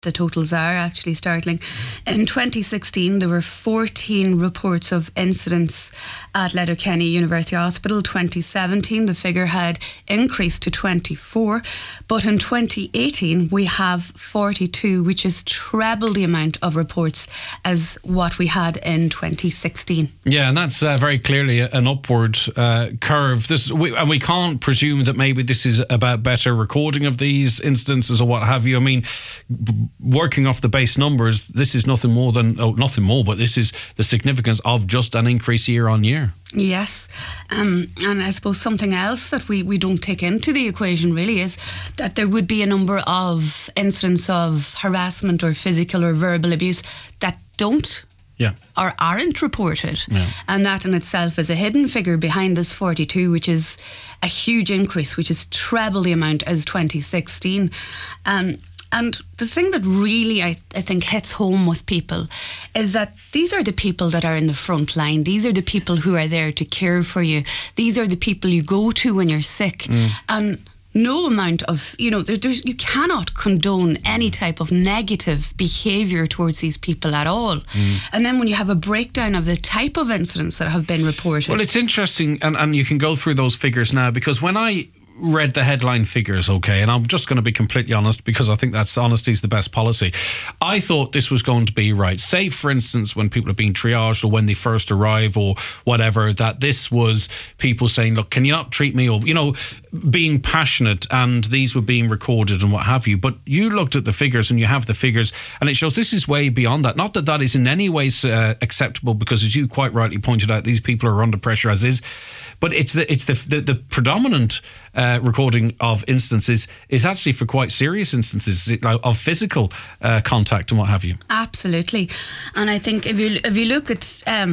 the totals are actually startling. In 2016, there were 14 reports of incidents at Letterkenny University Hospital. 2017, the figure had increased to 24. But in 2018, we have 42, which is treble the amount of reports as what we had in 2016. Yeah, and that's very clearly an upward curve. And we can't presume that maybe this is about better recording of these instances or what have you. I mean, working off the base numbers, this is nothing more, but this is the significance of just an increase year on year. Yes, and I suppose something else that we don't take into the equation really is that there would be a number of incidents of harassment or physical or verbal abuse that don't or aren't reported. Yeah. And that in itself is a hidden figure behind this 42, which is a huge increase, which is treble the amount as 2016. And the thing that really, I think, hits home with people is that these are the people that are in the front line. These are the people who are there to care for you. These are the people you go to when you're sick. And no amount of, you cannot condone any type of negative behaviour towards these people at all. And then when you have a breakdown of the type of incidents that have been reported. Well, it's interesting, and you can go through those figures now, because when I read the headline figures, and I'm just going to be completely honest, because I think that's honesty is the best policy. I thought this was going to be right. Say, for instance, when people are being triaged or when they first arrive or whatever, that this was people saying, look, can you not treat me? Or, being passionate, and these were being recorded and what have you. But you looked at the figures, and you have the figures, and it shows this is way beyond that. Not that that is in any way acceptable, because as you quite rightly pointed out, these people are under pressure as is. But it's the predominant recording of instances is actually for quite serious instances of physical contact and what have you. Absolutely. And I think if you look at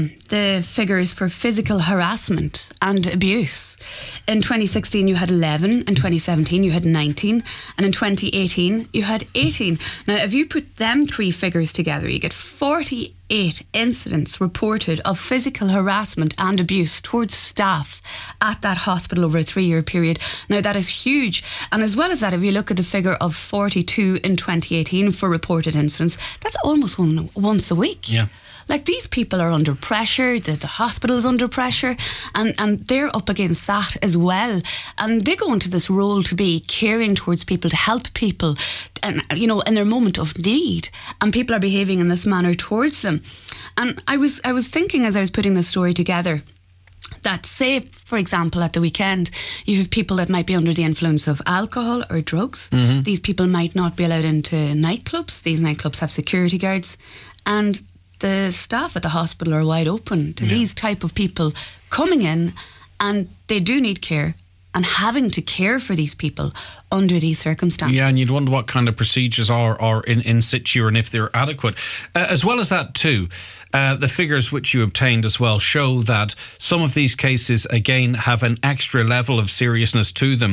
the figures for physical harassment and abuse, in 2016 you had 11, in 2017 you had 19, and in 2018 you had 18. Now, if you put them three figures together, you get 48 incidents reported of physical harassment and abuse towards staff at that hospital over a 3-year period. Now, that is huge. And as well as that, if you look at the figure of 42 in 2018 for reported incidents, that's almost once a week. Yeah. Like, these people are under pressure, the hospital is under pressure, and they're up against that as well. And they go into this role to be caring towards people, to help people, and in their moment of need. And people are behaving in this manner towards them. And I was thinking as I was putting this story together, that say, for example, at the weekend, you have people that might be under the influence of alcohol or drugs. Mm-hmm. These people might not be allowed into nightclubs. These nightclubs have security guards. And the staff at the hospital are wide open to these type of people coming in, and they do need care and having to care for these people under these circumstances. Yeah, and you'd wonder what kind of procedures are in situ and if they're adequate. As well as that too, the figures which you obtained as well show that some of these cases, again, have an extra level of seriousness to them.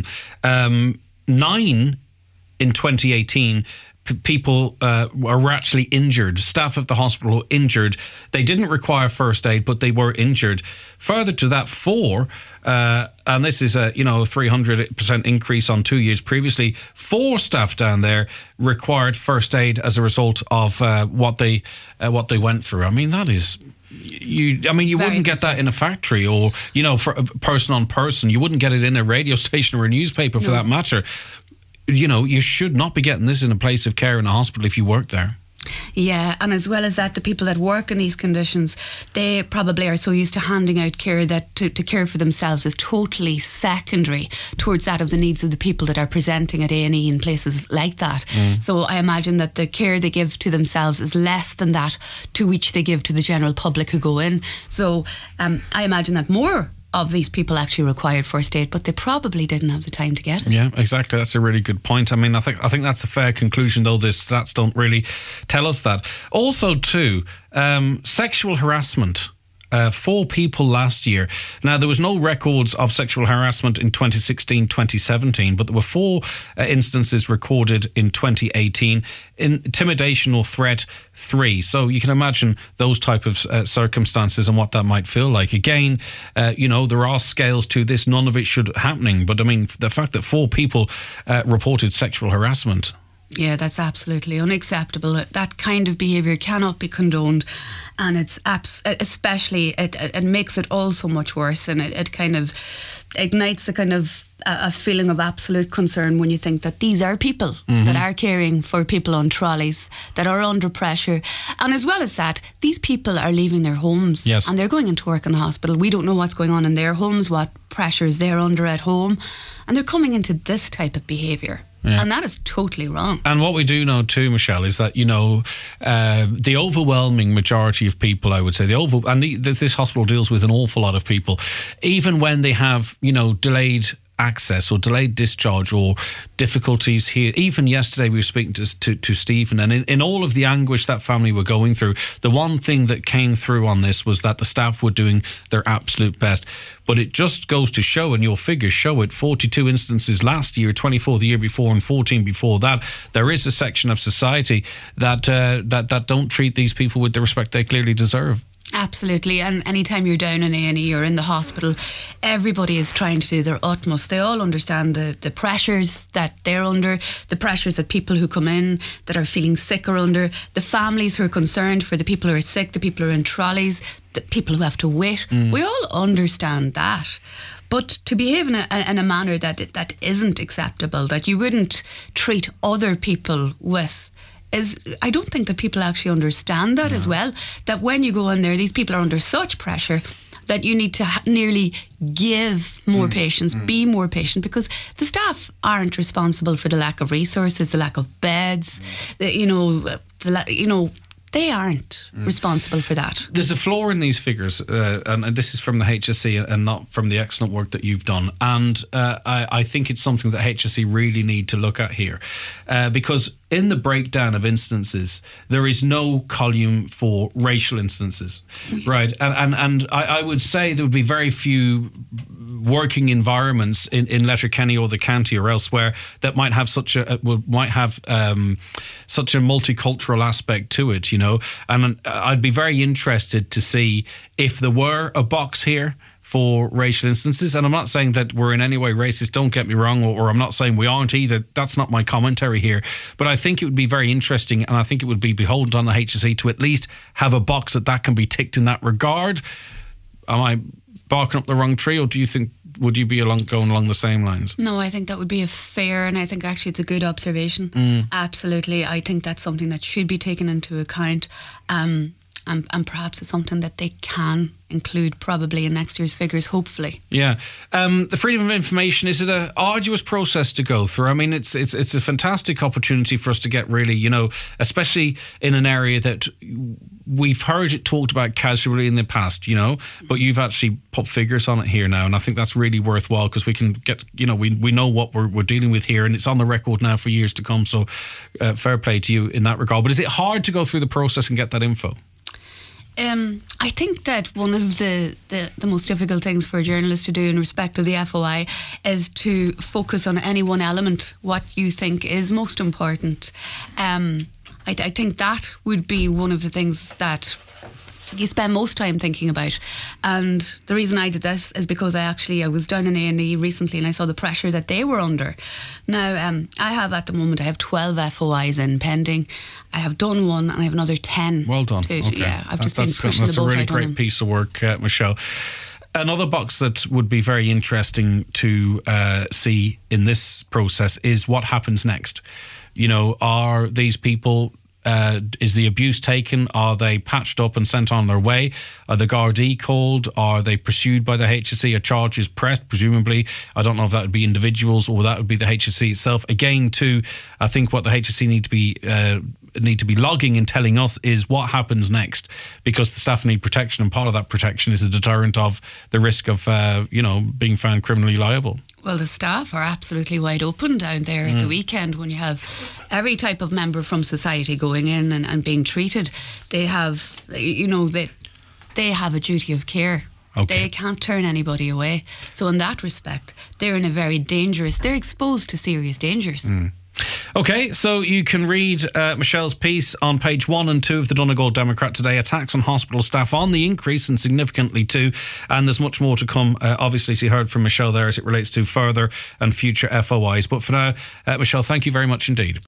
9 in 2018 people were actually injured. Staff of the hospital were injured. They didn't require first aid, but they were injured. Further to that, 4, and this is a 300% increase on 2 years previously. 4 staff down there required first aid as a result of what they went through. I mean, that is. You wouldn't get that in a factory or, for a person on person. You wouldn't get it in a radio station or a newspaper for that matter. You should not be getting this in a place of care in a hospital if you work there. Yeah, and as well as that, the people that work in these conditions, they probably are so used to handing out care that to care for themselves is totally secondary towards that of the needs of the people that are presenting at A&E in places like that. So I imagine that the care they give to themselves is less than that to which they give to the general public who go in. So I imagine that more of these people actually required first aid, but they probably didn't have the time to get it. Yeah, exactly. That's a really good point. I mean, I think that's a fair conclusion, though the stats don't really tell us that. Also, too, sexual harassment. 4 people last year. Now, there was no records of sexual harassment in 2016-2017, but there were 4 instances recorded in 2018. Intimidation or threat, 3. So you can imagine those type of circumstances and what that might feel like. Again, there are scales to this. None of it should happening. But I mean, the fact that 4 people reported sexual harassment. Yeah, that's absolutely unacceptable. That kind of behaviour cannot be condoned, and it's especially it makes it all so much worse, and it kind of ignites a feeling of absolute concern when you think that these are people that are caring for people on trolleys that are under pressure, and as well as that, these people are leaving their homes and they're going into work in the hospital. We don't know what's going on in their homes, what pressures they're under at home, and they're coming into this type of behaviour. Yeah. And that is totally wrong. And what we do know too, Michelle, is that, the overwhelming majority of people, I would say, this hospital deals with an awful lot of people, even when they have, delayed access or delayed discharge or difficulties here. Even yesterday we were speaking to Stephen, and in all of the anguish that family were going through, the one thing that came through on this was that the staff were doing their absolute best. But it just goes to show, and your figures show it, 42 instances last year, 24 the year before, and 14 before that. There is a section of society that don't treat these people with the respect they clearly deserve. Absolutely, and anytime you're down in A&E or in the hospital, everybody is trying to do their utmost. They all understand the pressures that they're under, the pressures that people who come in that are feeling sick are under, the families who are concerned for the people who are sick, the people who are in trolleys, the people who have to wait. We all understand that. But to behave in a manner that isn't acceptable, that you wouldn't treat other people with, I don't think that people actually understand that as well, that when you go in there, these people are under such pressure that you need to nearly give more patience, be more patient, because the staff aren't responsible for the lack of resources, the lack of beds, they aren't responsible for that. There's a flaw in these figures, and this is from the HSE and not from the excellent work that you've done. And I think it's something that HSE really need to look at here, because in the breakdown of instances, there is no column for racial instances, right? And I would say there would be very few working environments in Letterkenny or the county or elsewhere that might have such a multicultural aspect to it, And I'd be very interested to see if there were a box here for racial instances. And I'm not saying that we're in any way racist, don't get me wrong, or I'm not saying we aren't either. That's not my commentary here. But I think it would be very interesting, and I think it would be beholden on the HSE to at least have a box that can be ticked in that regard. Am I barking up the wrong tree, or would you be going along the same lines? No, I think that would be a fair, and I think actually it's a good observation. Absolutely. I think that's something that should be taken into account. And perhaps it's something that they can include probably in next year's figures, hopefully. Yeah. The freedom of information, is it an arduous process to go through? I mean, it's a fantastic opportunity for us to get really, especially in an area that we've heard it talked about casually in the past, but you've actually put figures on it here now, and I think that's really worthwhile, because we can get, we know what we're dealing with here, and it's on the record now for years to come, so fair play to you in that regard. But is it hard to go through the process and get that info? I think that one of the most difficult things for a journalist to do in respect of the FOI is to focus on any one element, what you think is most important. I think that would be one of the things that you spend most time thinking about. And the reason I did this is because I was down in A&E recently, and I saw the pressure that they were under. Now, I have 12 FOIs in pending. I have done one, and I have another 10. Well done. Okay. Yeah, I've just been pushing the boat. That's a really great piece of work, Michelle. Another box that would be very interesting to see in this process is what happens next. Are these people... is the abuse taken? Are they patched up and sent on their way? Are the Gardaí called? Are they pursued by the HSE? Are charges pressed? Presumably, I don't know if that would be individuals or that would be the HSE itself. Again, too, I think what the HSE need to be logging and telling us is what happens next, because the staff need protection, and part of that protection is a deterrent of the risk of being found criminally liable. Well, the staff are absolutely wide open down there at the weekend when you have every type of member from society going in and being treated. They have, they have a duty of care. Okay. They can't turn anybody away. So in that respect, they're they're exposed to serious dangers. Okay, so you can read Michelle's piece on page 1 and 2 of the Donegal Democrat today. Attacks on hospital staff on the increase, and significantly too. And there's much more to come, obviously, as you heard from Michelle there, as it relates to further and future FOIs. But for now, Michelle, thank you very much indeed.